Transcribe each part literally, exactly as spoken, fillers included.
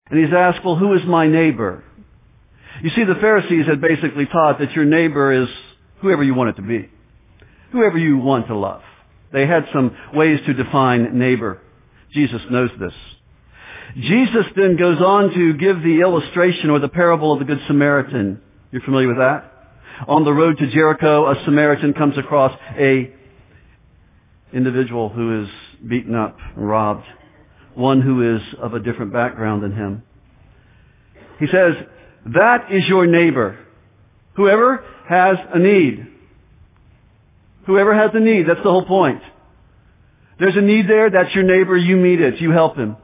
And he's asked, well, who is my neighbor? You see, the Pharisees had basically taught that your neighbor is whoever you want it to be. Whoever you want to love. They had some ways to define neighbor. Jesus knows this. Jesus then goes on to give the illustration or the parable of the Good Samaritan. You're familiar with that? On the road to Jericho, a Samaritan comes across a individual who is beaten up and robbed. One who is of a different background than him. He says, that is your neighbor. Whoever has a need. Whoever has a need, that's the whole point. There's a need there, that's your neighbor, you meet it, you help him.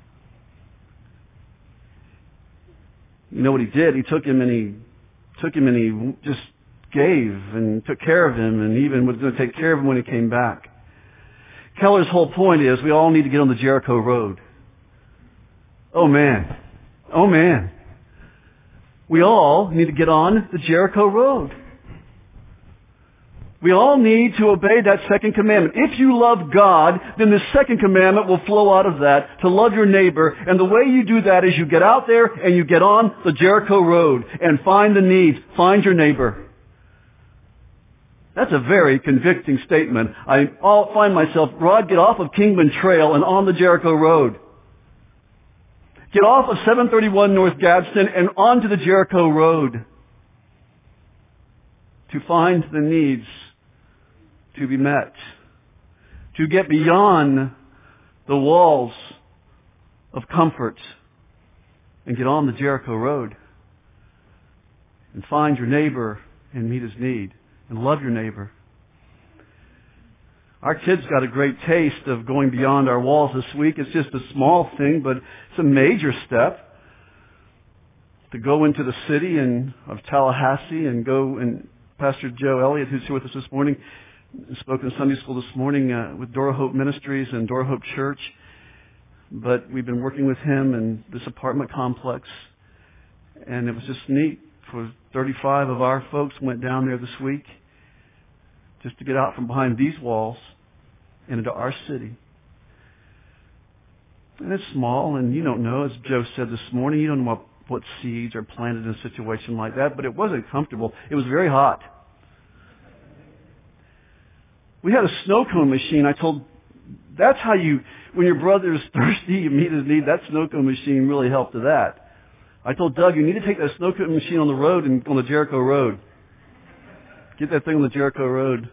You know what he did? He took him and he took him and he just gave and took care of him and even was going to take care of him when he came back. Keller's whole point is we all need to get on the Jericho Road. Oh man. Oh man. We all need to get on the Jericho Road. We all need to obey that second commandment. If you love God, then the second commandment will flow out of that, to love your neighbor. And the way you do that is you get out there and you get on the Jericho Road and find the needs. Find your neighbor. That's a very convicting statement. I all find myself, Rod, get off of Kingman Trail and on the Jericho Road. Get off of seven thirty-one North Gadsden and onto the Jericho Road to find the needs to be met, to get beyond the walls of comfort and get on the Jericho Road and find your neighbor and meet his need and love your neighbor. Our kids got a great taste of going beyond our walls this week. It's just a small thing, but it's a major step to go into the city and of Tallahassee and go, and Pastor Joe Elliott, who's here with us this morning, spoke in Sunday school this morning uh, with Dora Hope Ministries and Dora Hope Church. But we've been working with him in this apartment complex, and it was just neat. For thirty-five of our folks went down there this week just to get out from behind these walls and into our city. And it's small, and you don't know, as Joe said this morning, you don't know what, what seeds are planted in a situation like that, but it wasn't comfortable. It was very hot. We had a snow cone machine. I told, that's how you, when your brother is thirsty, you meet his need. That snow cone machine really helped to that. I told Doug, you need to take that snow cone machine on the road and on the Jericho Road. Get that thing on the Jericho Road.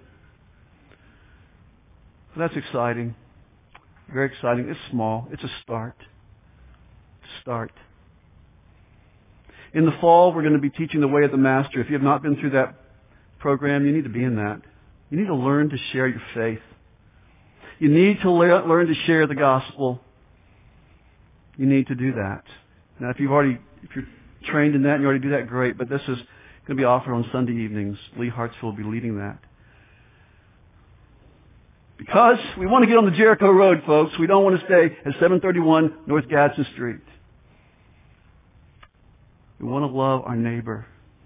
That's exciting. Very exciting. It's small. It's a start. Start. In the fall, we're going to be teaching the way of the Master. If you have not been through that program, you need to be in that. You need to learn to share your faith. You need to le- learn to share the gospel. You need to do that. Now, if you've already, if you're trained in that and you already do that, great. But this is going to be offered on Sunday evenings. Lee Hartsfield will be leading that. Because we want to get on the Jericho Road, folks. We don't want to stay at seven thirty-one North Gadsden Street. We want to love our neighbor.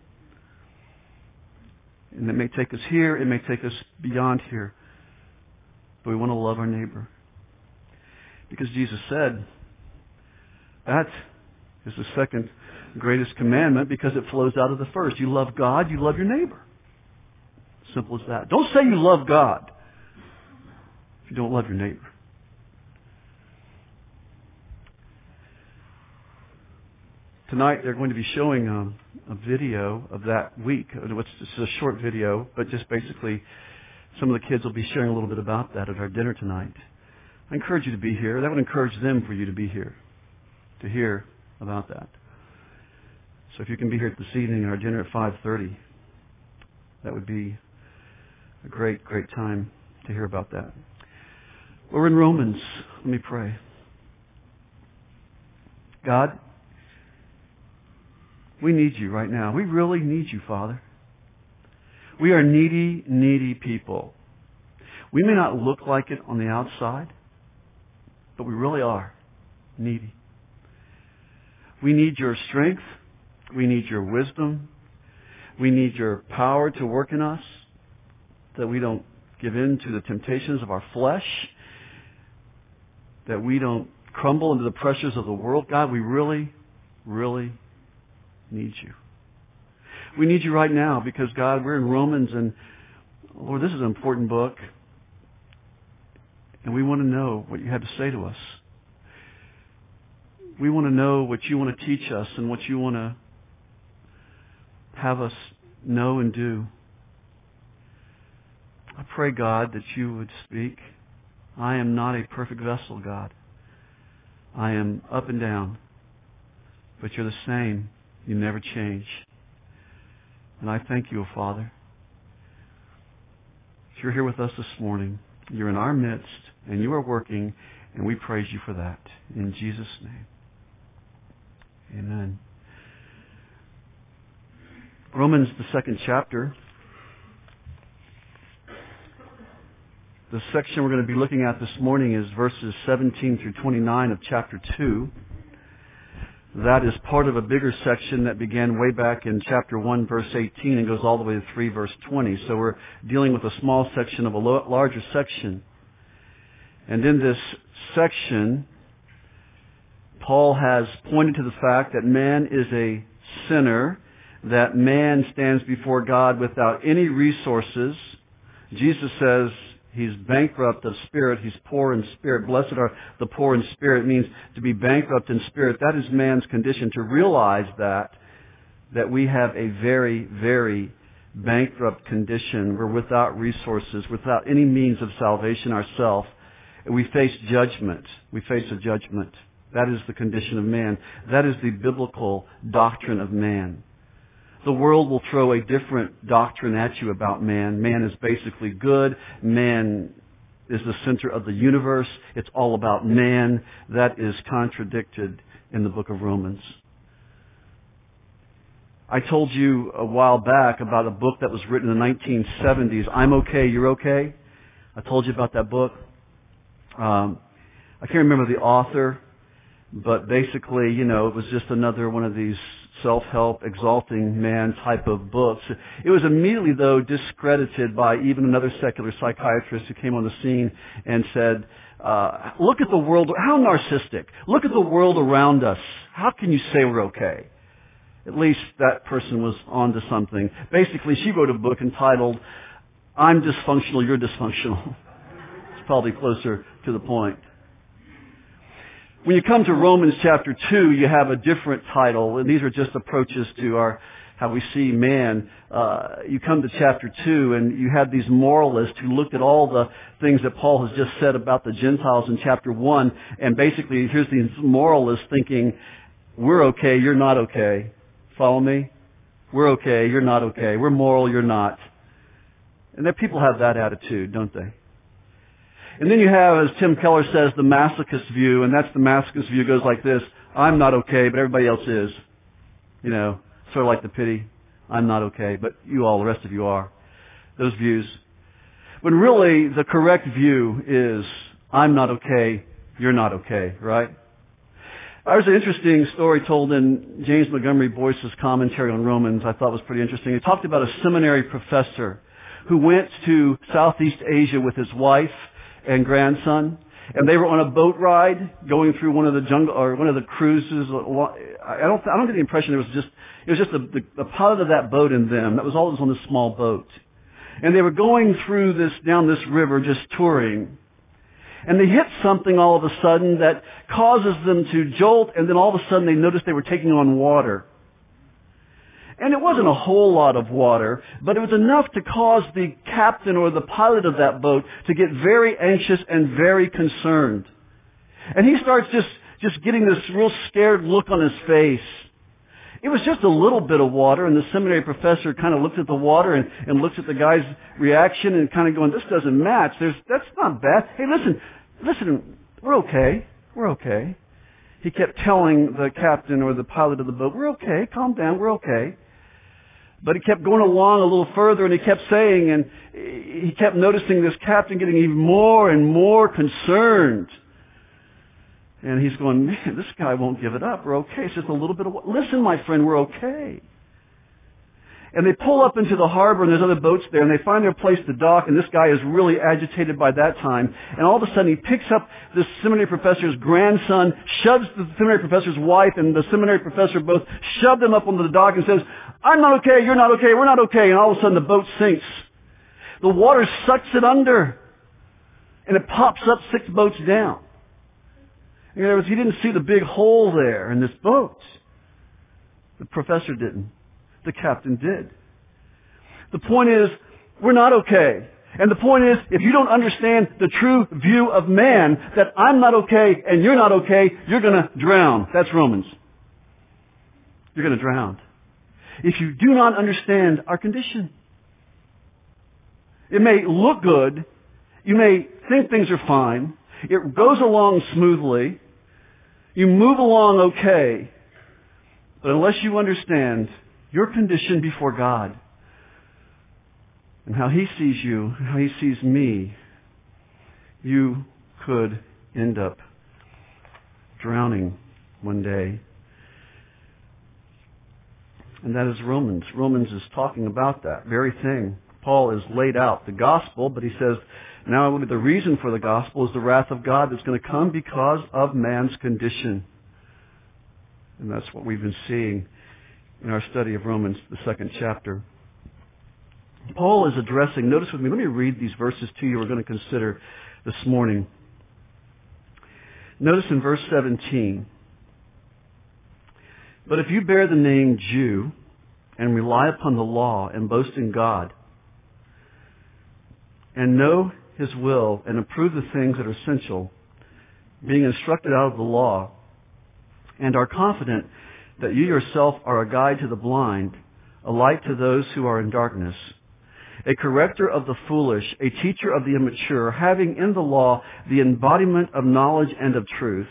And it may take us here, it may take us beyond here. But we want to love our neighbor. Because Jesus said, that is the second greatest commandment because it flows out of the first. You love God, you love your neighbor. Simple as that. Don't say you love God if you don't love your neighbor. Tonight they're going to be showing um, a video of that week. It's just a short video, but just basically some of the kids will be sharing a little bit about that at our dinner tonight. I encourage you to be here. That would encourage them for you to be here, to hear about that. So if you can be here this evening at our dinner at five thirty, that would be a great, great time to hear about that. We're in Romans. Let me pray. God, we need you right now. We really need you, Father. We are needy, needy people. We may not look like it on the outside, but we really are needy. We need your strength. We need your wisdom. We need your power to work in us, that we don't give in to the temptations of our flesh, that we don't crumble into the pressures of the world. God, we really, really need you. We need you right now because, God, we're in Romans, and Lord, this is an important book, and we want to know what you have to say to us. We want to know what you want to teach us and what you want to have us know and do. I pray, God, that you would speak. I am not a perfect vessel, God. I am up and down, but you're the same. You never change. And I thank you, Father. You're here with us this morning. You're in our midst, and you are working, and we praise you for that. In Jesus' name. Amen. Romans, the second chapter. The section we're going to be looking at this morning is verses seventeen through twenty-nine of chapter two. That is part of a bigger section that began way back in chapter one, verse eighteen, and goes all the way to three, verse twenty. So we're dealing with a small section of a larger section. And in this section, Paul has pointed to the fact that man is a sinner, that man stands before God without any resources. Jesus says he's bankrupt of spirit. He's poor in spirit. Blessed are the poor in spirit. It means to be bankrupt in spirit. That is man's condition. To realize that, that we have a very, very bankrupt condition. We're without resources, without any means of salvation ourselves. And we face judgment. We face a judgment. That is the condition of man. That is the biblical doctrine of man. The world will throw a different doctrine at you about man. Man is basically good. Man is the center of the universe. It's all about man. That is contradicted in the book of Romans. I told you a while back about a book that was written in the nineteen seventies. I'm Okay, You're Okay. I told you about that book. Um, I can't remember the author, but basically, you know, it was just another one of these self-help, exalting man type of books. It was immediately, though, discredited by even another secular psychiatrist who came on the scene and said, uh, look at the world, how narcissistic. Look at the world around us. How can you say we're okay? At least that person was onto something. Basically, she wrote a book entitled, I'm Dysfunctional, You're Dysfunctional. It's probably closer to the point. When you come to Romans chapter two, you have a different title, and these are just approaches to our how we see man. Uh, you come to chapter two, and you have these moralists who looked at all the things that Paul has just said about the Gentiles in chapter one, and basically here's these moralists thinking, we're okay, you're not okay. Follow me? We're okay, you're not okay. We're moral, you're not. And that people have that attitude, don't they? And then you have, as Tim Keller says, the masochist view, and that's the masochist view goes like this. I'm not okay, but everybody else is. You know, sort of like the pity. I'm not okay, but you all, the rest of you are. Those views. When really the correct view is, I'm not okay, you're not okay, right? There's an interesting story told in James Montgomery Boyce's commentary on Romans I thought was pretty interesting. He talked about a seminary professor who went to Southeast Asia with his wife and grandson, and they were on a boat ride going through one of the jungle or one of the cruises. I don't, I don't get the impression it was just it was just the, the, the pilot of that boat and them. That was all that was on this small boat, and they were going through this down this river, just touring, and they hit something all of a sudden that causes them to jolt, and then all of a sudden they noticed they were taking on water. And it wasn't a whole lot of water, but it was enough to cause the captain or the pilot of that boat to get very anxious and very concerned. And he starts just, just getting this real scared look on his face. It was just a little bit of water, and the seminary professor kind of looked at the water and, and looks at the guy's reaction and kind of going, this doesn't match. There's, that's not bad. Hey, listen, listen, we're okay. We're okay. He kept telling the captain or the pilot of the boat, we're okay. Calm down. We're okay. But he kept going along a little further, and he kept saying, and he kept noticing this captain getting even more and more concerned. And he's going, man, this guy won't give it up. We're okay. It's just a little bit of water. Listen, my friend, we're okay. And they pull up into the harbor, and there's other boats there, and they find their place to dock, and this guy is really agitated by that time. And all of a sudden, he picks up this seminary professor's grandson, shoves the seminary professor's wife and the seminary professor both, shove them up onto the dock and says, I'm not okay, you're not okay, we're not okay. And all of a sudden, the boat sinks. The water sucks it under, and it pops up six boats down. In other words, he didn't see the big hole there in this boat. The professor didn't. The captain did. The point is, we're not okay. And the point is, if you don't understand the true view of man, that I'm not okay and you're not okay, you're going to drown. That's Romans. You're going to drown. If you do not understand our condition. It may look good. You may think things are fine. It goes along smoothly. You move along okay. But unless you understand your condition before God and how He sees you, and how He sees me, you could end up drowning one day. And that is Romans. Romans is talking about that very thing. Paul has laid out the gospel, but he says, now the reason for the gospel is the wrath of God that's going to come because of man's condition. And that's what we've been seeing in our study of Romans, the second chapter. Paul is addressing, notice with me, let me read these verses to you we're going to consider this morning. Notice in verse seventeen, but if you bear the name Jew and rely upon the law and boast in God and know His will and approve the things that are essential, being instructed out of the law, and are confident that you yourself are a guide to the blind, a light to those who are in darkness, a corrector of the foolish, a teacher of the immature, having in the law the embodiment of knowledge and of truth.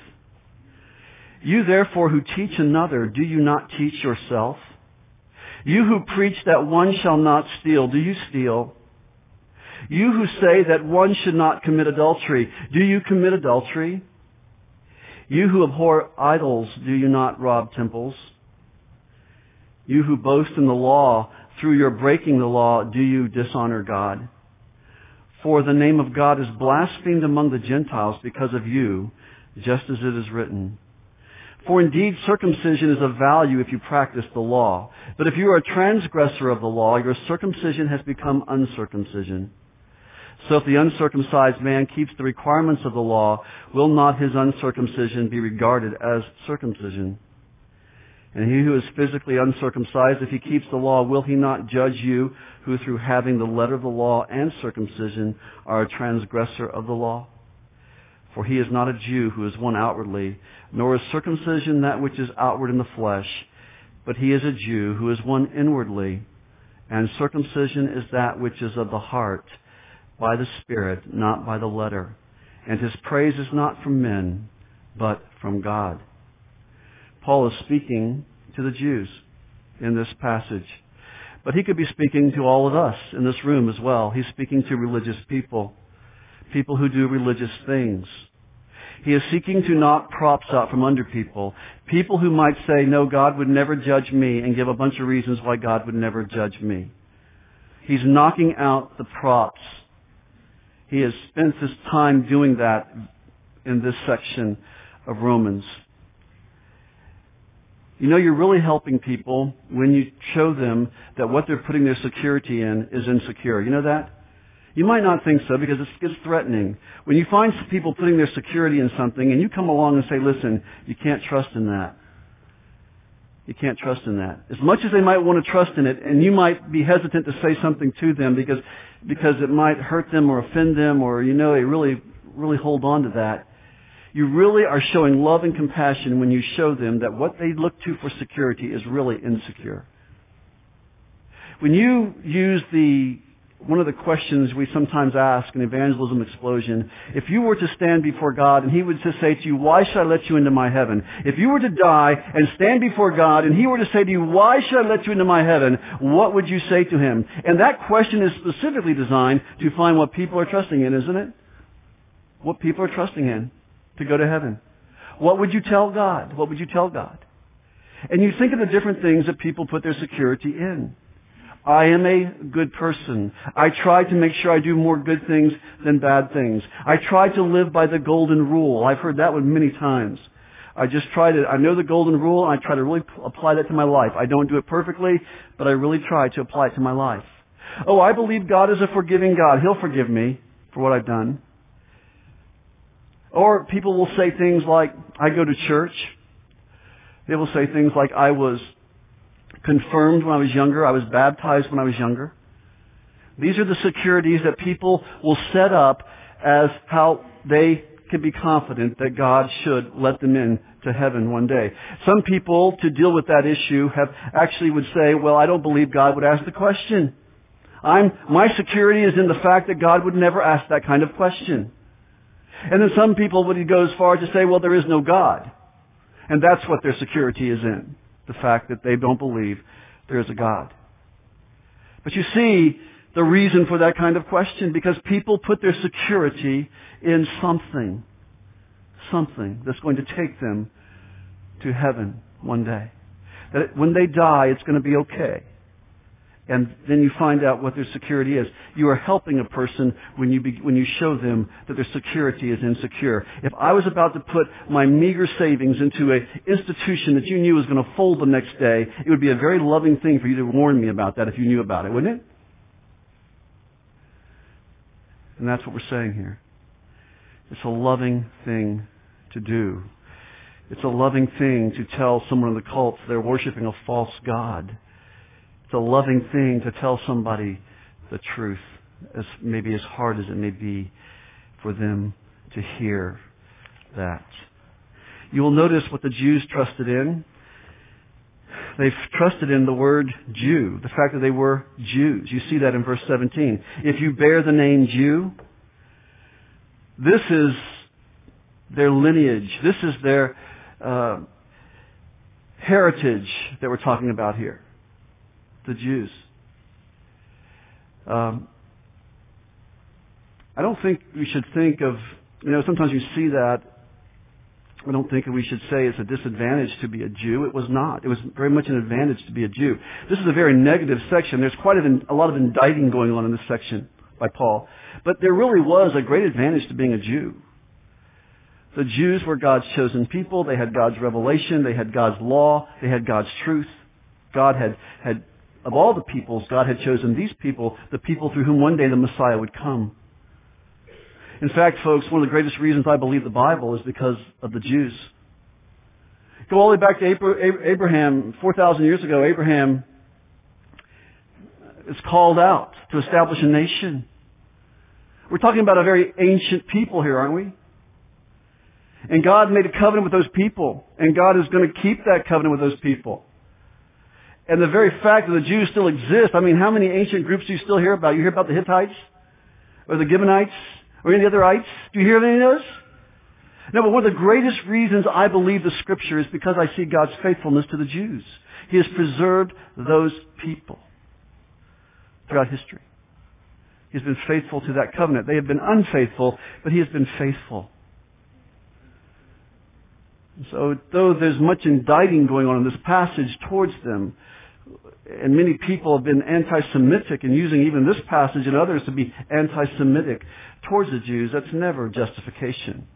You therefore who teach another, do you not teach yourself? You who preach that one shall not steal, do you steal? You who say that one should not commit adultery, do you commit adultery? You who abhor idols, do you not rob temples? You who boast in the law, through your breaking the law, do you dishonor God? For the name of God is blasphemed among the Gentiles because of you, just as it is written. For indeed circumcision is of value if you practice the law. But if you are a transgressor of the law, your circumcision has become uncircumcision. So if the uncircumcised man keeps the requirements of the law, will not his uncircumcision be regarded as circumcision? And he who is physically uncircumcised, if he keeps the law, will he not judge you, who through having the letter of the law and circumcision are a transgressor of the law? For he is not a Jew who is one outwardly, nor is circumcision that which is outward in the flesh, but he is a Jew who is one inwardly, and circumcision is that which is of the heart, by the Spirit, not by the letter. And his praise is not from men, but from God. Paul is speaking to the Jews in this passage. But he could be speaking to all of us in this room as well. He's speaking to religious people, people who do religious things. He is seeking to knock props out from under people, people who might say, no, God would never judge me, and give a bunch of reasons why God would never judge me. He's knocking out the props. He has spent his time doing that in this section of Romans. You know, you're really helping people when you show them that what they're putting their security in is insecure. You know that? You might not think so because it's, it's threatening. When you find people putting their security in something and you come along and say, listen, you can't trust in that. You can't trust in that. As much as they might want to trust in it, and you might be hesitant to say something to them because because it might hurt them or offend them, or, you know, they really, really hold on to that. You really are showing love and compassion when you show them that what they look to for security is really insecure. When you use the one of the questions we sometimes ask in Evangelism Explosion, if you were to stand before God and He would just say to you, why should I let you into my heaven? If you were to die and stand before God and He were to say to you, why should I let you into my heaven? What would you say to Him? And that question is specifically designed to find what people are trusting in, isn't it? What people are trusting in to go to heaven. What would you tell God? What would you tell God? And you think of the different things that people put their security in. I am a good person. I try to make sure I do more good things than bad things. I try to live by the golden rule. I've heard that one many times. I just try to, I know the golden rule, and I try to really apply that to my life. I don't do it perfectly, but I really try to apply it to my life. Oh, I believe God is a forgiving God. He'll forgive me for what I've done. Or people will say things like, I go to church. They will say things like, I was confirmed when I was younger. I was baptized when I was younger. These are the securities that people will set up as how they can be confident that God should let them in to heaven one day. Some people, to deal with that issue, have actually would say, well, I don't believe God would ask the question. I'm, my security is in the fact that God would never ask that kind of question. And then some people would go as far as to say, well, there is no God. And that's what their security is in. The fact that they don't believe there is a God. But you see the reason for that kind of question, because people put their security in something, something that's going to take them to heaven one day. That when they die, it's going to be okay. And then you find out what their security is. You are helping a person when you be, when you show them that their security is insecure. If I was about to put my meager savings into an institution that you knew was going to fold the next day, it would be a very loving thing for you to warn me about that if you knew about it, wouldn't it? And that's what we're saying here. It's a loving thing to do. It's a loving thing to tell someone in the cult they're worshiping a false god. It's a loving thing to tell somebody the truth, as maybe as hard as it may be for them to hear that. You will notice what the Jews trusted in. They've trusted in the word Jew, the fact that they were Jews. You see that in verse seventeen. If you bear the name Jew, this is their lineage. This is their uh, heritage that we're talking about here. The Jews. Um, I don't think we should think of, you know, sometimes you see that. I don't think we should say it's a disadvantage to be a Jew. It was not. It was very much an advantage to be a Jew. This is a very negative section. There's quite a, a lot of indicting going on in this section by Paul. But there really was a great advantage to being a Jew. The Jews were God's chosen people. They had God's revelation. They had God's law. They had God's truth. God had, had of all the peoples, God had chosen these people, the people through whom one day the Messiah would come. In fact, folks, one of the greatest reasons I believe the Bible is because of the Jews. Go all the way back to Abraham. four thousand years ago, Abraham is called out to establish a nation. We're talking about a very ancient people here, aren't we? And God made a covenant with those people. And God is going to keep that covenant with those people. And the very fact that the Jews still exist, I mean, how many ancient groups do you still hear about? You hear about the Hittites? Or the Gibeonites? Or any of the otherites? Do you hear of any of those? No, but one of the greatest reasons I believe the Scripture is because I see God's faithfulness to the Jews. He has preserved those people throughout history. He's been faithful to that covenant. They have been unfaithful, but He has been faithful. So though there's much indicting going on in this passage towards them, and many people have been anti-Semitic and using even this passage and others to be anti-Semitic towards the Jews, that's never justification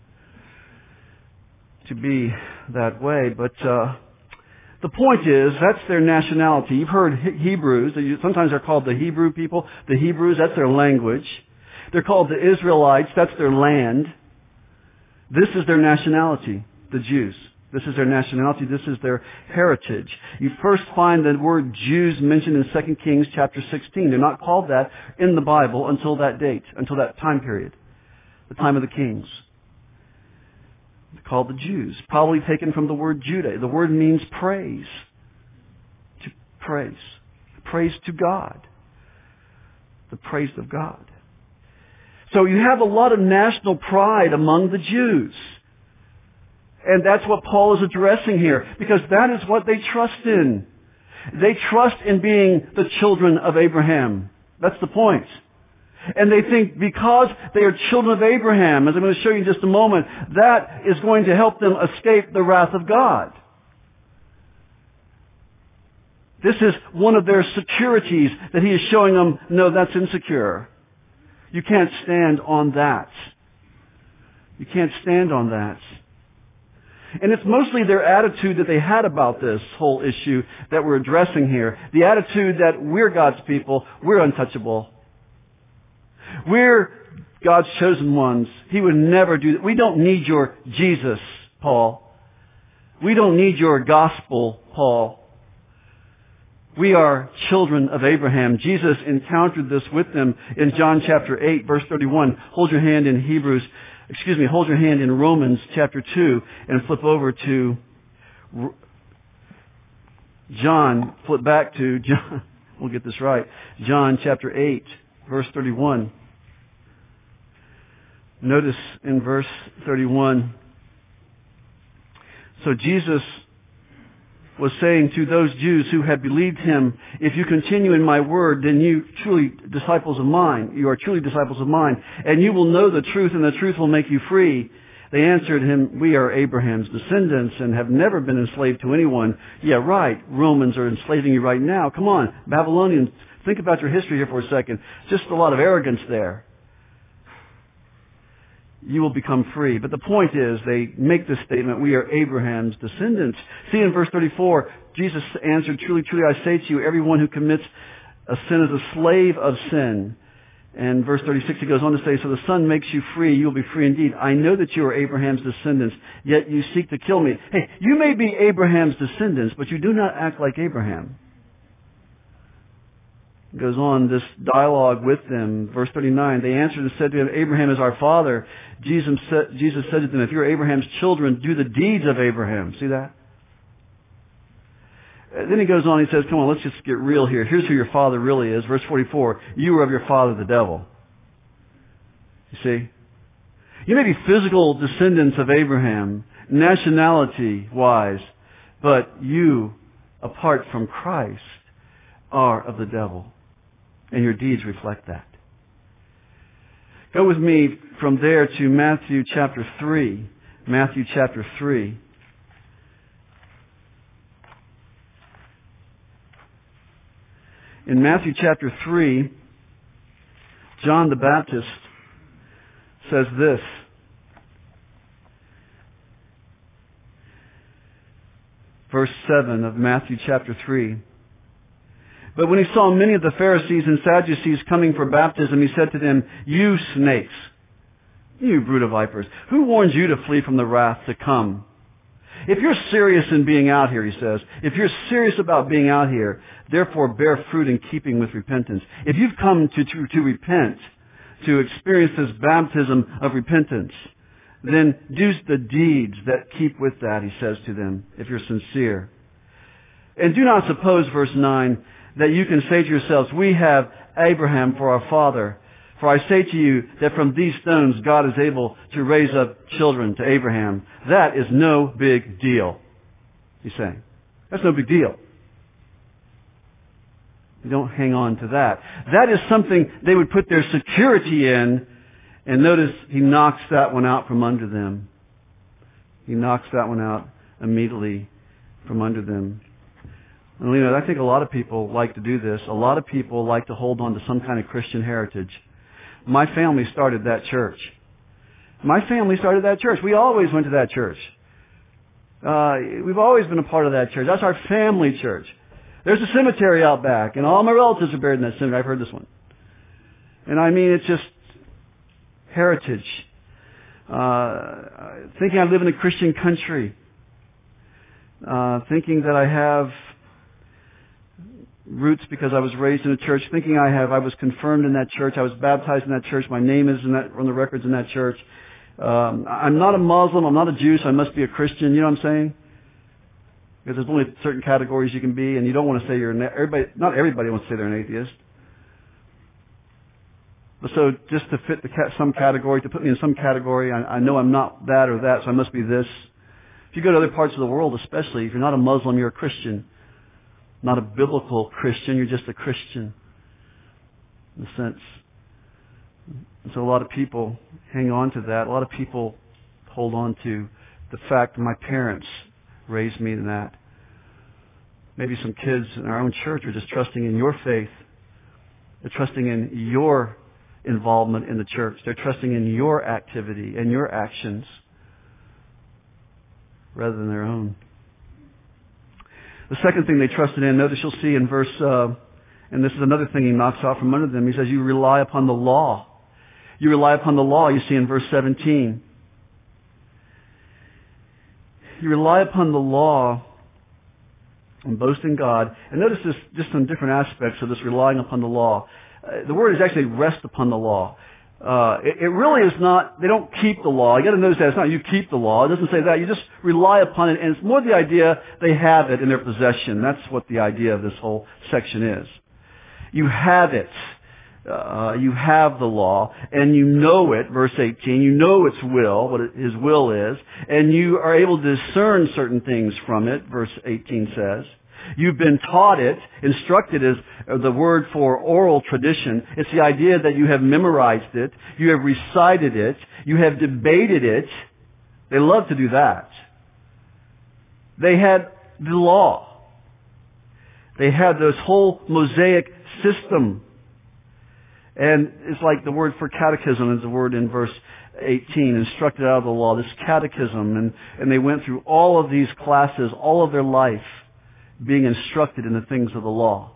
to be that way. But uh, the point is, that's their nationality. You've heard Hebrews. Sometimes they're called the Hebrew people. The Hebrews, that's their language. They're called the Israelites. That's their land. This is their nationality, the Jews. This is their nationality. This is their heritage. You first find the word Jews mentioned in Second Kings chapter sixteen. They're not called that in the Bible until that date, until that time period, the time of the kings. They're called the Jews, probably taken from the word Judah. The word means praise. To praise. Praise to God. The praise of God. So you have a lot of national pride among the Jews. And that's what Paul is addressing here, because that is what they trust in. They trust in being the children of Abraham. That's the point. And they think because they are children of Abraham, as I'm going to show you in just a moment, that is going to help them escape the wrath of God. This is one of their securities that he is showing them, no, that's insecure. You can't stand on that. You can't stand on that. And it's mostly their attitude that they had about this whole issue that we're addressing here. The attitude that we're God's people, we're untouchable. We're God's chosen ones. He would never do that. We don't need your Jesus, Paul. We don't need your gospel, Paul. We are children of Abraham. Jesus encountered this with them in John chapter eight, verse thirty-one. Hold your hand in Hebrews, excuse me, hold your hand in Romans chapter two and flip over to John, flip back to John, we'll get this right, John chapter eight, verse thirty-one. Notice in verse thirty-one, so Jesus was saying to those Jews who had believed him, if you continue in my word, then you truly disciples of mine. You are truly disciples of mine. And you will know the truth, and the truth will make you free. They answered him, we are Abraham's descendants and have never been enslaved to anyone. Yeah, right. Romans are enslaving you right now. Come on, Babylonians, think about your history here for a second. Just a lot of arrogance there. You will become free. But the point is, they make this statement, we are Abraham's descendants. See in verse thirty-four, Jesus answered, truly, truly, I say to you, everyone who commits a sin is a slave of sin. And verse thirty-six, he goes on to say, so the Son makes you free, you will be free indeed. I know that you are Abraham's descendants, yet you seek to kill me. Hey, you may be Abraham's descendants, but you do not act like Abraham. Goes on this dialogue with them. Verse thirty-nine, they answered and said to him, Abraham is our father. Jesus said, Jesus said to them, if you're Abraham's children, do the deeds of Abraham. See that? Then he goes on, he says, come on, let's just get real here. Here's who your father really is. Verse forty-four, you are of your father the devil. You see? You may be physical descendants of Abraham, nationality-wise, but you, apart from Christ, are of the devil. And your deeds reflect that. Go with me from there to Matthew chapter three. Matthew chapter three. In Matthew chapter three, John the Baptist says this. Verse seven of Matthew chapter three. But when he saw many of the Pharisees and Sadducees coming for baptism, he said to them, you snakes, you brood of vipers, who warned you to flee from the wrath to come? If you're serious in being out here, he says, if you're serious about being out here, therefore bear fruit in keeping with repentance. If you've come to, to, to repent, to experience this baptism of repentance, then do the deeds that keep with that, he says to them, if you're sincere. And do not suppose, verse nine, that you can say to yourselves, we have Abraham for our father. For I say to you that from these stones God is able to raise up children to Abraham. That is no big deal, he's saying. That's no big deal. You don't hang on to that. That is something they would put their security in. And notice he knocks that one out from under them. He knocks that one out immediately from under them. And you know, I think a lot of people like to do this. A lot of people like to hold on to some kind of Christian heritage. My family started that church. My family started that church. We always went to that church. Uh, we've always been a part of that church. That's our family church. There's a cemetery out back, and all my relatives are buried in that cemetery. I've heard this one. And I mean, it's just heritage. Uh, thinking I live in a Christian country. Uh, thinking that I have roots because I was raised in a church, thinking I have, I was confirmed in that church, I was baptized in that church, my name is in that, on the records in that church. Um, I'm not a Muslim, I'm not a Jew, so I must be a Christian, you know what I'm saying? Because there's only certain categories you can be, and you don't want to say you're an, everybody, not everybody wants to say they're an atheist. But so just to fit the some category, to put me in some category, I, I know I'm not that or that, so I must be this. If you go to other parts of the world, especially, if you're not a Muslim, you're a Christian. Not a biblical Christian, you're just a Christian, in a sense. And so a lot of people hang on to that. A lot of people hold on to the fact that my parents raised me in that. Maybe some kids in our own church are just trusting in your faith. They're trusting in your involvement in the church. They're trusting in your activity and your actions rather than their own. The second thing they trusted in, notice you'll see in verse, uh, and this is another thing he knocks out from under them. He says, you rely upon the law. You rely upon the law, you see in verse seventeen. You rely upon the law and boast in God. And notice this, just some different aspects of this relying upon the law. Uh, the word is actually rest upon the law. Uh, it, it really is not, they don't keep the law. You gotta notice that it's not you keep the law. It doesn't say that. You just rely upon it, and it's more the idea they have it in their possession. That's what the idea of this whole section is. You have it. Uh, you have the law, and you know it, verse eighteen, you know its will, what it, His will is, and you are able to discern certain things from it, verse eighteen says. You've been taught it. Instructed is the word for oral tradition. It's the idea that you have memorized it, you have recited it, you have debated it. They love to do that. They had the law. They had this whole Mosaic system. And it's like the word for catechism is the word in verse eighteen, instructed out of the law, this catechism. And, and they went through all of these classes, all of their life, being instructed in the things of the law.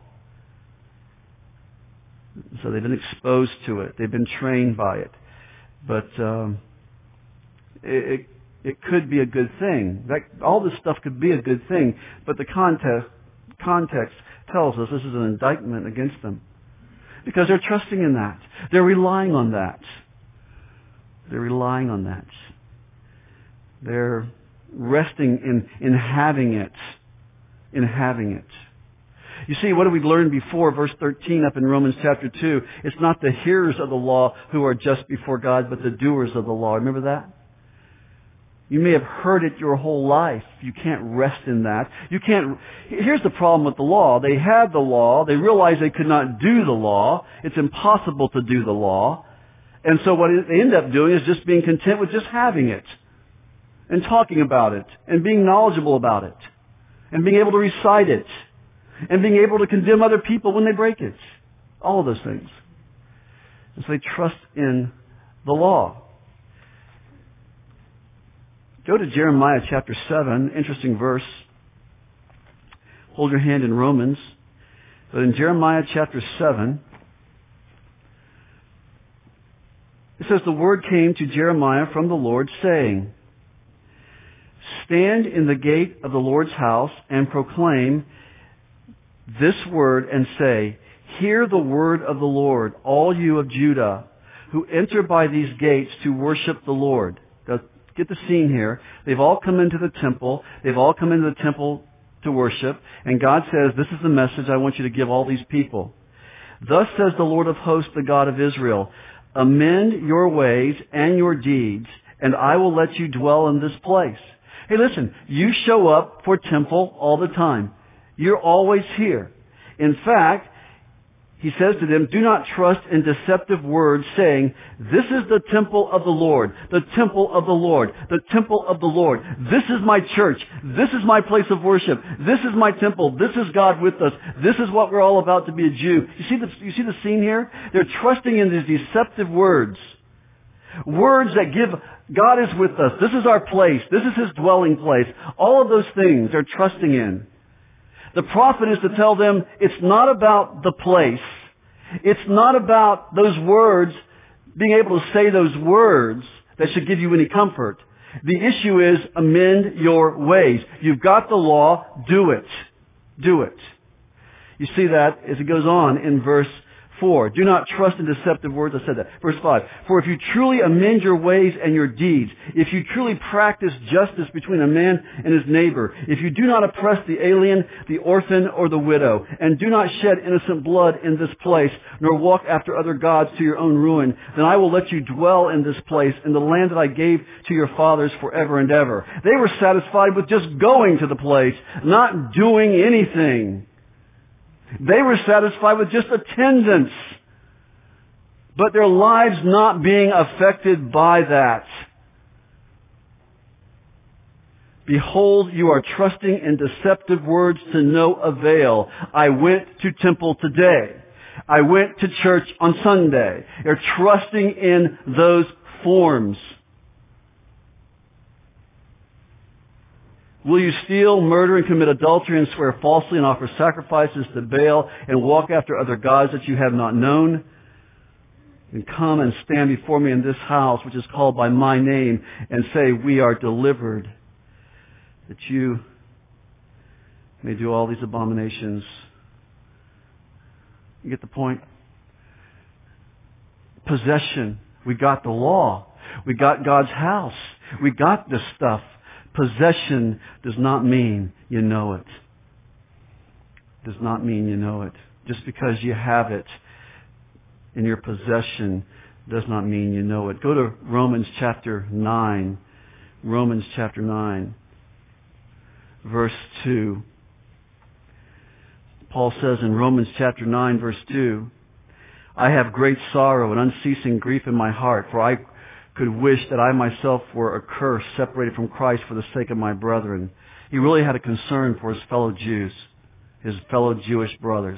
So they've been exposed to it. They've been trained by it. But um, it, it, it could be a good thing. That, all this stuff could be a good thing, but the context, context tells us this is an indictment against them. Because they're trusting in that. They're relying on that. They're relying on that. They're resting in, in having it. In having it. You see, what have we learned before? Verse thirteen up in Romans chapter two. It's not the hearers of the law who are just before God, but the doers of the law. Remember that? You may have heard it your whole life. You can't rest in that. You can't. Here's the problem with the law. They had the law. They realized they could not do the law. It's impossible to do the law. And so what they end up doing is just being content with just having it and talking about it and being knowledgeable about it and being able to recite it and being able to condemn other people when they break it. All of those things. And so they trust in the law. Go to Jeremiah chapter seven, interesting verse. Hold your hand in Romans. But in Jeremiah chapter seven, it says, the word came to Jeremiah from the Lord, saying, stand in the gate of the Lord's house and proclaim this word and say, hear the word of the Lord, all you of Judah, who enter by these gates to worship the Lord. Now, get the scene here. They've all come into the temple. They've all come into the temple to worship. And God says, this is the message I want you to give all these people. Thus says the Lord of hosts, the God of Israel, amend your ways and your deeds, and I will let you dwell in this place. Hey, listen, you show up for temple all the time. You're always here. In fact, he says to them, do not trust in deceptive words, saying, this is the temple of the Lord, the temple of the Lord, the temple of the Lord. This is my church. This is my place of worship. This is my temple. This is God with us. This is what we're all about to be a Jew. You see the, you see the scene here? They're trusting in these deceptive words. Words that give, God is with us. This is our place. This is His dwelling place. All of those things they're trusting in. The prophet is to tell them it's not about the place. It's not about those words, being able to say those words that should give you any comfort. The issue is amend your ways. You've got the law, do it. Do it. You see that as it goes on in verse four. Do not trust in deceptive words. I said that. Verse five. For if you truly amend your ways and your deeds, if you truly practice justice between a man and his neighbor, if you do not oppress the alien, the orphan, or the widow, and do not shed innocent blood in this place, nor walk after other gods to your own ruin, then I will let you dwell in this place, in the land that I gave to your fathers forever and ever. They were satisfied with just going to the place, not doing anything. They were satisfied with just attendance, but their lives not being affected by that. Behold, you are trusting in deceptive words to no avail. I went to temple today. I went to church on Sunday. You're trusting in those forms. Will you steal, murder, and commit adultery and swear falsely and offer sacrifices to Baal and walk after other gods that you have not known? And come and stand before me in this house, which is called by my name, and say, we are delivered, that you may do all these abominations. You get the point? Possession. We got the law. We got God's house. We got this stuff. Possession does not mean you know it. Does not mean you know it. Just because you have it in your possession does not mean you know it. Go to Romans chapter nine. Romans chapter nine, verse two. Paul says in Romans chapter nine, verse two, I have great sorrow and unceasing grief in my heart, for I could wish that I myself were accursed, separated from Christ for the sake of my brethren. He really had a concern for his fellow Jews, his fellow Jewish brothers,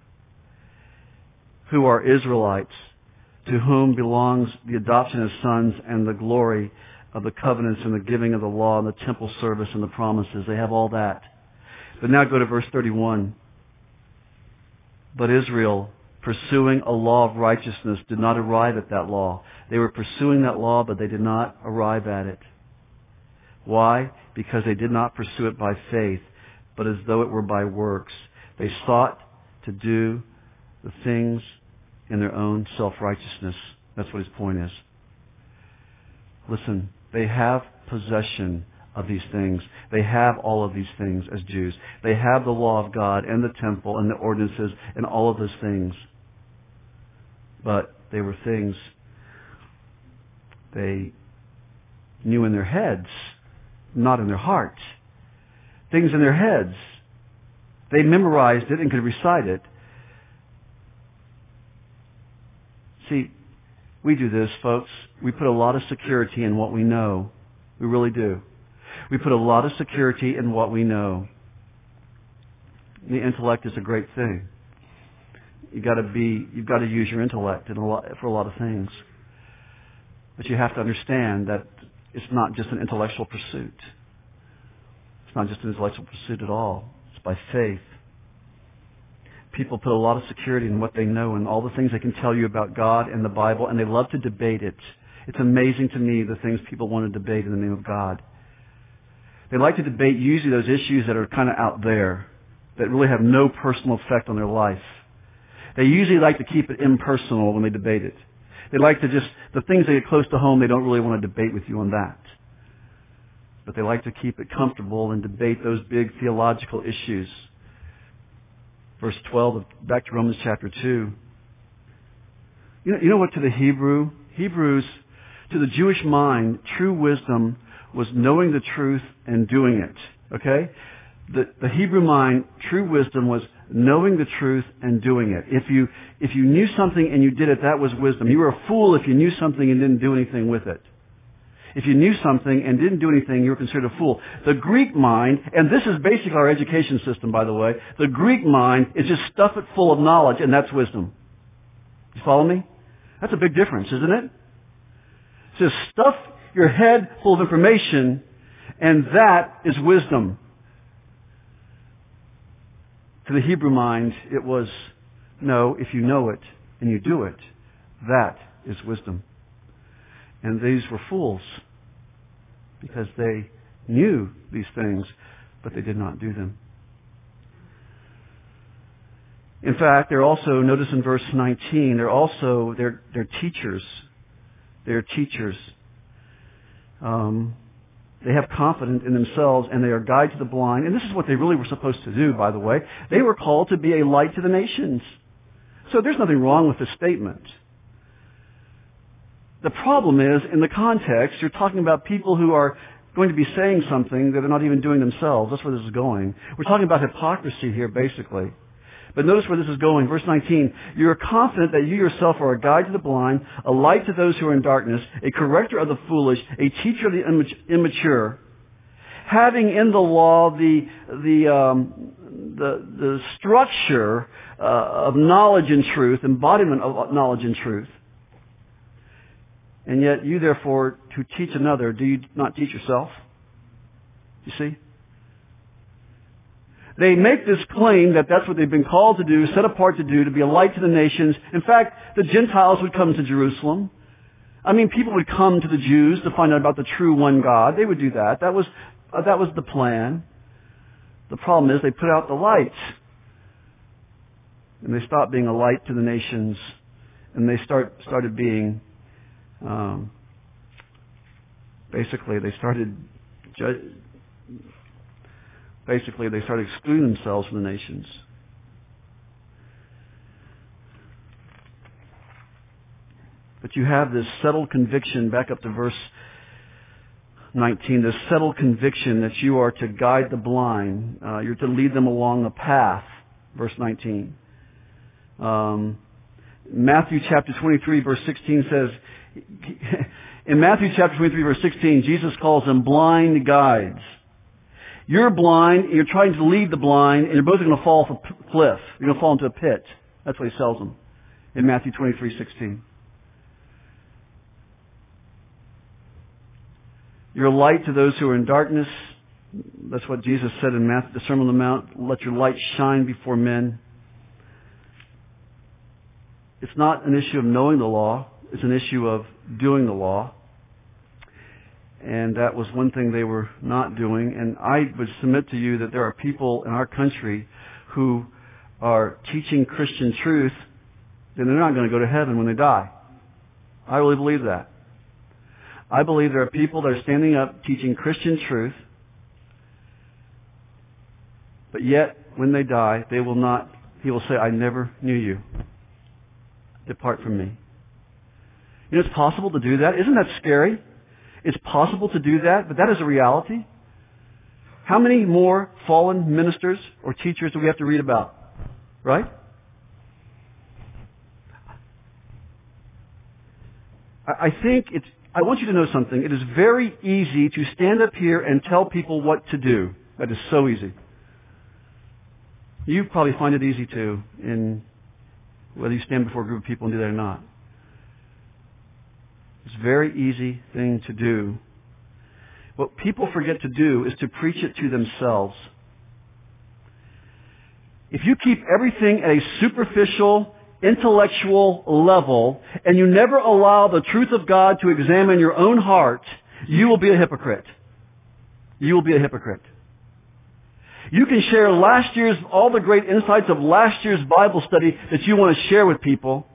who are Israelites, to whom belongs the adoption as sons and the glory of the covenants and the giving of the law and the temple service and the promises. They have all that. But now go to verse thirty-one. But Israel, pursuing a law of righteousness, did not arrive at that law. They were pursuing that law, but they did not arrive at it. Why? Because they did not pursue it by faith, but as though it were by works. They sought to do the things in their own self-righteousness. That's what his point is. Listen, they have possession of these things. They have all of these things as Jews. They have the law of God and the temple and the ordinances and all of those things. But they were things they knew in their heads, not in their hearts. Things in their heads. They memorized it and could recite it. See, we do this, folks. We put a lot of security in what we know. We really do. We put a lot of security in what we know. The intellect is a great thing. You got to be, you've got to use your intellect in a lot, for a lot of things. But you have to understand that it's not just an intellectual pursuit. It's not just an intellectual pursuit at all. It's by faith. People put a lot of security in what they know and all the things they can tell you about God and the Bible, and they love to debate it. It's amazing to me the things people want to debate in the name of God. They like to debate usually those issues that are kind of out there, that really have no personal effect on their life. They usually like to keep it impersonal when they debate it. They like to just, the things that get close to home, they don't really want to debate with you on that. But they like to keep it comfortable and debate those big theological issues. Verse twelve, back to Romans chapter two. You know, you know what, to the Hebrew, Hebrews, to the Jewish mind, true wisdom was knowing the truth and doing it. Okay? The, the Hebrew mind, true wisdom was knowing the truth and doing it. If you, if you knew something and you did it, that was wisdom. You were a fool if you knew something and didn't do anything with it. If you knew something and didn't do anything, you were considered a fool. The Greek mind, and this is basically our education system, by the way, the Greek mind is just stuff it full of knowledge, and that's wisdom. You follow me? That's a big difference, isn't it? It's just stuff your head full of information, and that is wisdom. To the Hebrew mind, it was, no, if you know it and you do it, that is wisdom. And these were fools because they knew these things, but they did not do them. In fact, they're also, notice in verse nineteen, they're also, they're, they're teachers. They're teachers. Um, they have confidence in themselves, and they are guide to the blind. And this is what they really were supposed to do, by the way. They were called to be a light to the nations. So there's nothing wrong with this statement. The problem is, in the context, you're talking about people who are going to be saying something that they're not even doing themselves. That's where this is going. We're talking about hypocrisy here, basically. But notice where this is going. Verse nineteen, you are confident that you yourself are a guide to the blind, a light to those who are in darkness, a corrector of the foolish, a teacher of the immature, having in the law the the um, the, the structure uh, of knowledge and truth, embodiment of knowledge and truth. And yet you, therefore, to teach another, do you not teach yourself? You see? They make this claim that that's what they've been called to do, set apart to do, to be a light to the nations. In fact, the Gentiles would come to Jerusalem. I mean, people would come to the Jews to find out about the true one God. They would do that. That was, uh, that was the plan. The problem is they put out the light. And they stopped being a light to the nations. And they start, started being, um, basically, they started, ju- basically, they started excluding themselves from the nations. But you have this settled conviction, back up to verse nineteen, this settled conviction that you are to guide the blind. Uh, you're to lead them along the path, verse nineteen. Um, Matthew chapter twenty-three, verse sixteen says, in Matthew chapter twenty-three, verse sixteen, Jesus calls them blind guides. You're blind, you're trying to lead the blind, and you're both going to fall off a cliff. You're going to fall into a pit. That's what he tells them in Matthew twenty-three, sixteen. You're a light to those who are in darkness. That's what Jesus said in Matthew, the Sermon on the Mount. Let your light shine before men. It's not an issue of knowing the law. It's an issue of doing the law. And that was one thing they were not doing. And I would submit to you that there are people in our country who are teaching Christian truth, and they're not going to go to heaven when they die. I really believe that. I believe there are people that are standing up teaching Christian truth, but yet when they die, they will not, he will say, I never knew you. Depart from me. You know, it's possible to do that. Isn't that scary? It's possible to do that, but that is a reality. How many more fallen ministers or teachers do we have to read about? Right? I think it's, I want you to know something. It is very easy to stand up here and tell people what to do. That is so easy. You probably find it easy too, in whether you stand before a group of people and do that or not. It's a very easy thing to do. What people forget to do is to preach it to themselves. If you keep everything at a superficial, intellectual level, and you never allow the truth of God to examine your own heart, you will be a hypocrite. You will be a hypocrite. You can share last year's, all the great insights of last year's Bible study that you want to share with people.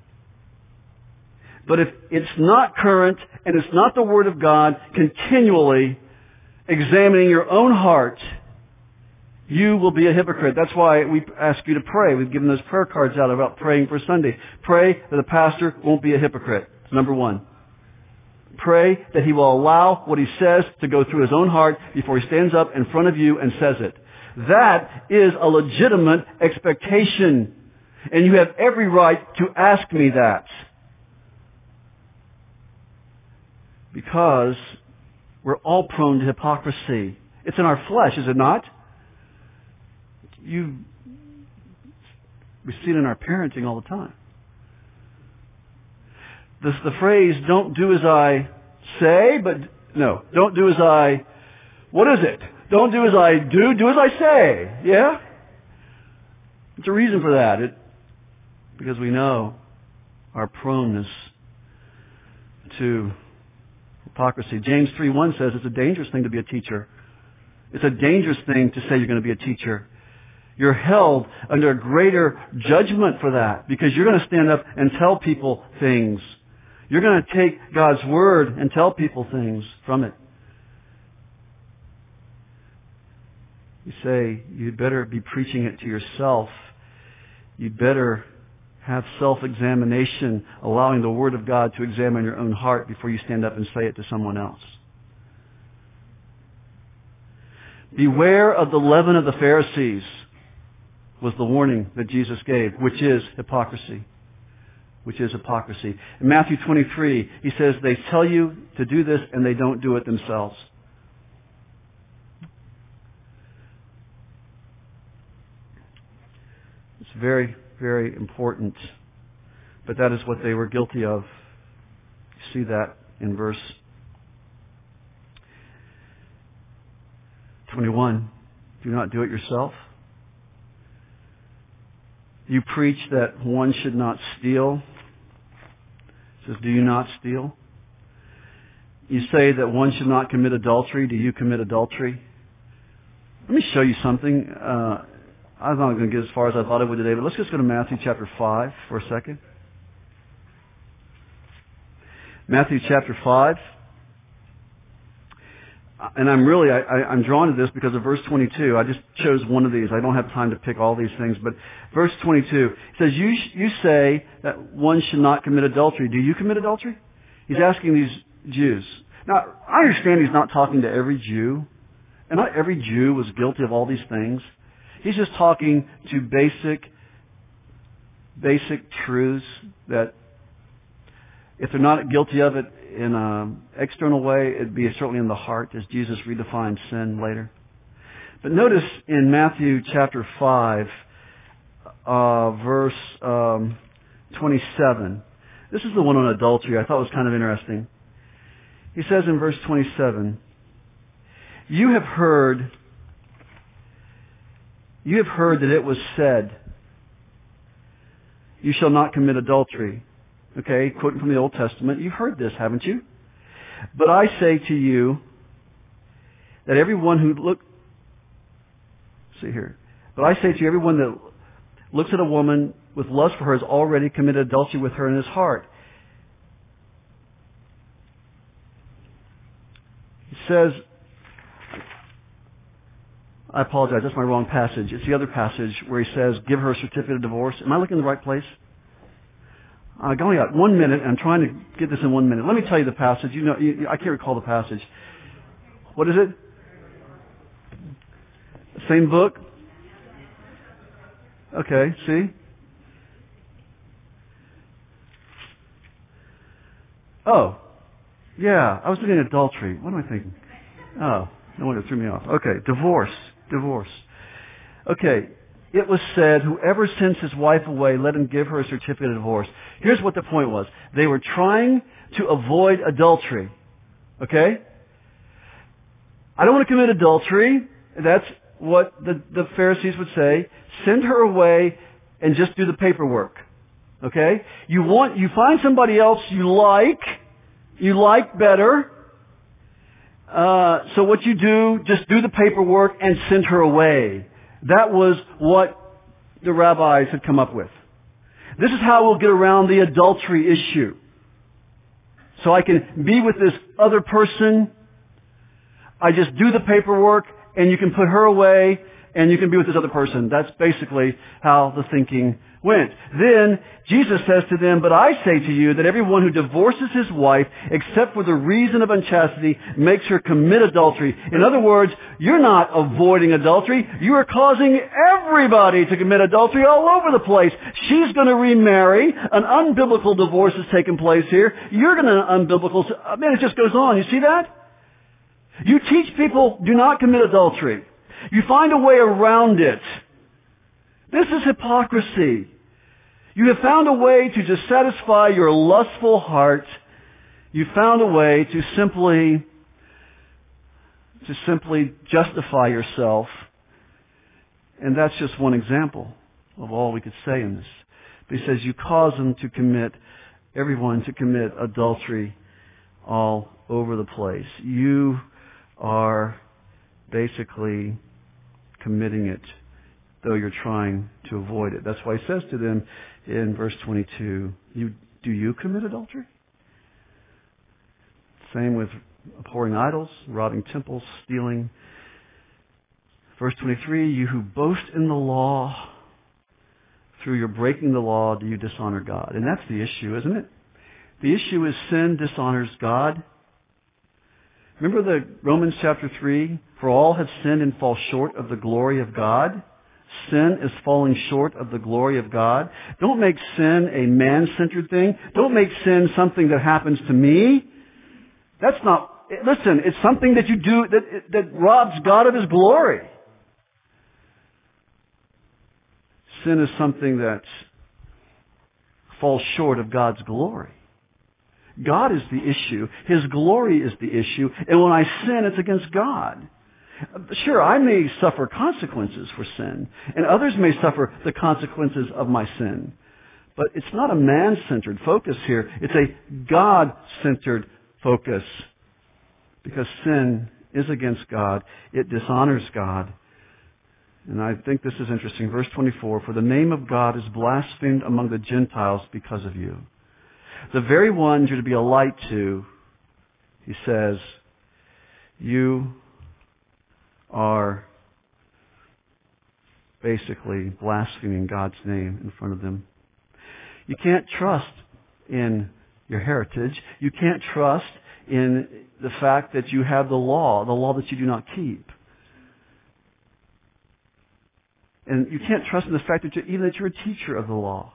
But if it's not current and it's not the Word of God continually examining your own heart, you will be a hypocrite. That's why we ask you to pray. We've given those prayer cards out about praying for Sunday. Pray that the pastor won't be a hypocrite. Number one. Pray that he will allow what he says to go through his own heart before he stands up in front of you and says it. That is a legitimate expectation. And you have every right to ask me that. Because we're all prone to hypocrisy. It's in our flesh, is it not? You, we see it in our parenting all the time. This, the phrase, don't do as I say, but no, don't do as I, what is it? Don't do as I do, do as I say. Yeah? There's a reason for that. It, because we know our proneness to hypocrisy. James three one says it's a dangerous thing to be a teacher. It's a dangerous thing to say you're going to be a teacher. You're held under a greater judgment for that because you're going to stand up and tell people things. You're going to take God's Word and tell people things from it. You say, you'd better be preaching it to yourself. You'd better have self-examination, allowing the Word of God to examine your own heart before you stand up and say it to someone else. Beware of the leaven of the Pharisees was the warning that Jesus gave, which is hypocrisy. Which is hypocrisy. In Matthew twenty-three, he says they tell you to do this and they don't do it themselves. It's very, very important. But that is what they were guilty of. You see that in verse twenty-one. Do not do it yourself. You preach that one should not steal. It says, do you not steal? You say that one should not commit adultery. Do you commit adultery? Let me show you something. Uh, I'm not going to get as far as I thought I would today, but let's just go to Matthew chapter five for a second. Matthew chapter five. And I'm really, I, I, I'm drawn to this because of verse twenty-two. I just chose one of these. I don't have time to pick all these things. But verse twenty-two says, you, you say that one should not commit adultery. Do you commit adultery? He's asking these Jews. Now, I understand he's not talking to every Jew. And not every Jew was guilty of all these things. He's just talking to basic, basic truths that if they're not guilty of it in an external way, it'd be certainly in the heart, as Jesus redefined sin later. But notice in Matthew chapter five, uh, verse um, twenty-seven. This is the one on adultery. I thought it was kind of interesting. He says in verse twenty-seven, You have heard, you have heard that it was said, you shall not commit adultery. Okay, quoting from the Old Testament. You've heard this, haven't you? But I say to you that everyone who look, see here. But I say to you, everyone that looks at a woman with lust for her has already committed adultery with her in his heart. He says, I apologize, that's my wrong passage. It's the other passage where he says, give her a certificate of divorce. Am I looking in the right place? I only got one minute, and I'm trying to get this in one minute. Let me tell you the passage. You know, you, I can't recall the passage. What is it? Same book? Okay, see? Oh, yeah, I was looking at adultery. What am I thinking? Oh, no wonder it threw me off. Okay, divorce. Divorce. Okay. It was said, whoever sends his wife away, let him give her a certificate of divorce. Here's what the point was. They were trying to avoid adultery. Okay? I don't want to commit adultery. That's what the, the Pharisees would say. Send her away and just do the paperwork. Okay? You want, you find somebody else you like, you like better. Uh, so what you do, just do the paperwork and send her away. That was what the rabbis had come up with. This is how we'll get around the adultery issue. So I can be with this other person. I just do the paperwork and you can put her away and you can be with this other person. That's basically how the thinking went. Then Jesus says to them, but I say to you that everyone who divorces his wife except for the reason of unchastity makes her commit adultery. In other words, you're not avoiding adultery. You are causing everybody to commit adultery all over the place. She's going to remarry. An unbiblical divorce has taken place here. You're going to unbiblical. I mean, it just goes on. You see that? You teach people do not commit adultery. You find a way around it. This is hypocrisy. You have found a way to just satisfy your lustful heart. You found a way to simply, to simply justify yourself. And that's just one example of all we could say in this. But he says you cause them to commit, everyone to commit adultery all over the place. You are basically committing it, though you're trying to avoid it. That's why he says to them in verse twenty-two, you, do you commit adultery? Same with abhorring idols, robbing temples, stealing. Verse twenty-three, you who boast in the law, through your breaking the law, do you dishonor God? And that's the issue, isn't it? The issue is sin dishonors God. Remember the Romans chapter three? For all have sinned and fall short of the glory of God. Sin is falling short of the glory of God. Don't make sin a man-centered thing. Don't make sin something that happens to me. That's not, listen, it's something that you do that, that robs God of His glory. sin is something that falls short of God's glory. God is the issue. His glory is the issue. And when I sin, it's against God. Sure, I may suffer consequences for sin, and others may suffer the consequences of my sin. But it's not a man-centered focus here. It's a God-centered focus. Because sin is against God. It dishonors God. And I think this is interesting. Verse twenty-four, for the name of God is blasphemed among the Gentiles because of you. The very ones you're to be a light to, he says, you are basically blaspheming God's name in front of them. You can't trust in your heritage. You can't trust in the fact that you have the law, the law that you do not keep. And you can't trust in the fact that you're, even that you're a teacher of the law.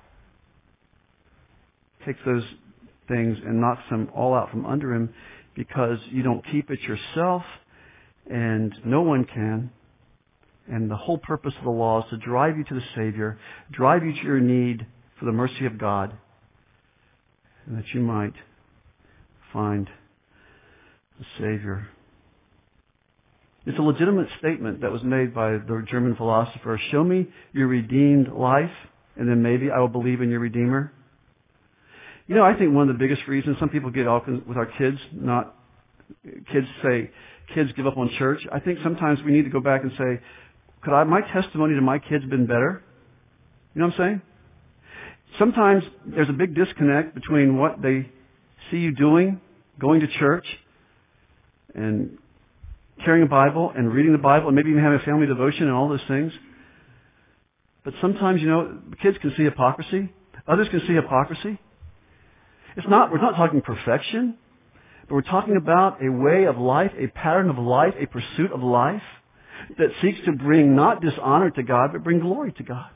Takes those things and knocks them all out from under him because you don't keep it yourself and no one can. And the whole purpose of the law is to drive you to the Savior, drive you to your need for the mercy of God, and that you might find the Savior. It's a legitimate statement that was made by the German philosopher, show me your redeemed life, and then maybe I will believe in your Redeemer. You know, I think one of the biggest reasons some people get off with our kids, not kids say, kids give up on church. I think sometimes we need to go back and say, could I, my testimony to my kids been better? You know what I'm saying? Sometimes there's a big disconnect between what they see you doing, going to church, and carrying a Bible, and reading the Bible, and maybe even having a family devotion and all those things. But sometimes, you know, kids can see hypocrisy. Others can see hypocrisy. It's not, we're not talking perfection, but we're talking about a way of life, a pattern of life, a pursuit of life that seeks to bring not dishonor to God, but bring glory to God.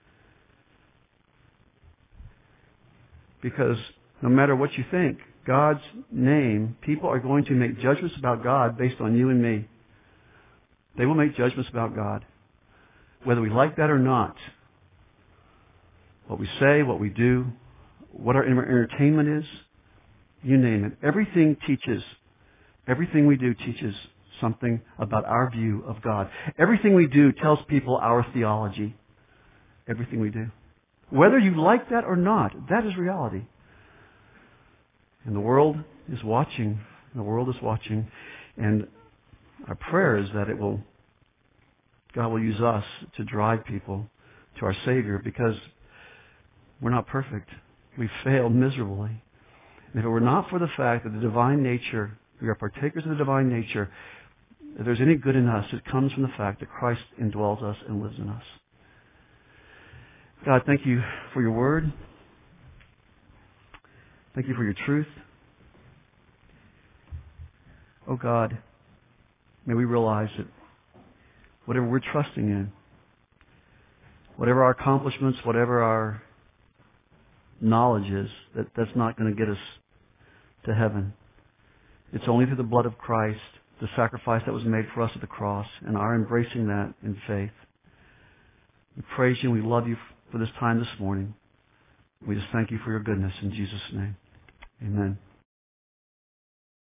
Because no matter what you think, God's name, people are going to make judgments about God based on you and me. They will make judgments about God, whether we like that or not. What we say, what we do, what our entertainment is, you name it. Everything teaches, everything we do teaches something about our view of God. Everything we do tells people our theology. Everything we do. Whether you like that or not, that is reality. And the world is watching. The world is watching. And our prayer is that it will, God will use us to drive people to our Savior, because we're not perfect. We fail miserably. And if it were not for the fact that the divine nature, we are partakers of the divine nature, if there's any good in us, it comes from the fact that Christ indwells us and lives in us. God, thank you for your word. Thank you for your truth. Oh God, may we realize that whatever we're trusting in, whatever our accomplishments, whatever our knowledge is, that that's not going to get us to heaven. It's only through the blood of Christ, the sacrifice that was made for us at the cross, and our embracing that in faith. We praise you and we love you for this time this morning. We just thank you for your goodness in Jesus' name. Amen.